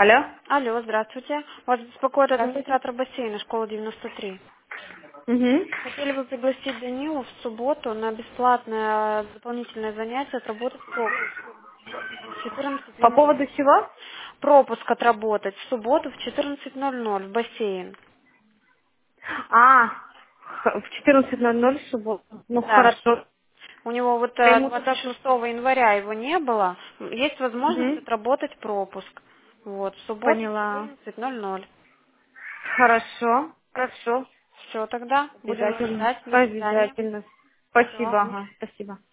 Алло? Алло, здравствуйте. Вас беспокоит Здравствуйте. администратор бассейна, школа 93. Угу. Хотели бы пригласить Данилу в субботу на бесплатное дополнительное занятие отработать пропуск в По 14:00. поводу чего? Пропуск отработать в субботу в 14:00 в бассейн. А, в 14:00 в субботу. Ну, Да. хорошо. У него вот Я ему тогда 26 просто... января его не было. Есть возможность Угу. отработать пропуск. Вот, в субботу в Поняла. 14:00. Хорошо. Хорошо. Все, тогда будем Обязательно. ждать. До свидания. Обязательно. Спасибо, Всего. ага. Спасибо.